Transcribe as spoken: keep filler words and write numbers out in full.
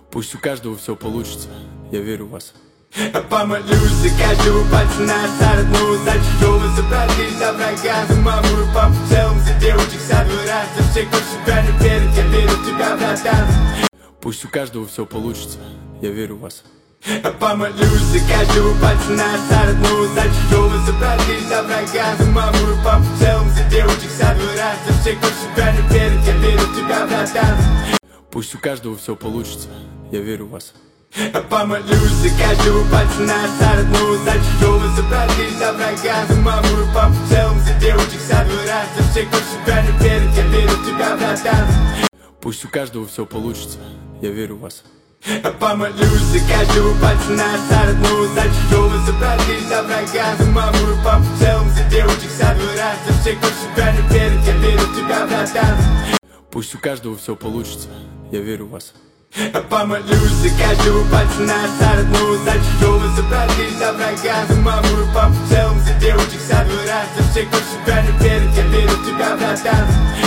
Пусть у каждого все получится, я верю в вас. Помолюсь за каждого пацана, старотну за чужого, за браты, за врага, за маму и папу, в целом за девочек со двора, за всех, кто себя не верит, я верю в тебя, братан. Пусть у каждого все получится, я верю в вас. Помолюсь за каждого пацана, старотну за чужого, за браты, за врага, за маму и папу, в целом за девочек со двора, за всех, кто себя не верит, я верю в тебя, братан. Пусть у каждого все получится, я верю в вас. Помолюсь за каждого пацана, старотну за чужого, за браты, за врага, за маму и папу, в целом за девочек со двора, за всех, кто себя не верит, я верю в тебя, братан. Пусть у каждого все получится, я верю в вас. Помолюсь за каждого пацана, старотну за чужого, за браты, за врага, за маму и папу, в целом за девочек со двора, за всех, кто себя не верит, я верю в тебя, братан. Пусть у каждого все получится, я верю в вас. Помолюсь за каждого пацана, старотну за чужого, за браты, за врага, за маму и папу, в целом за девочек со двора, за всех, кто себя не верит, я верю в тебя, братан.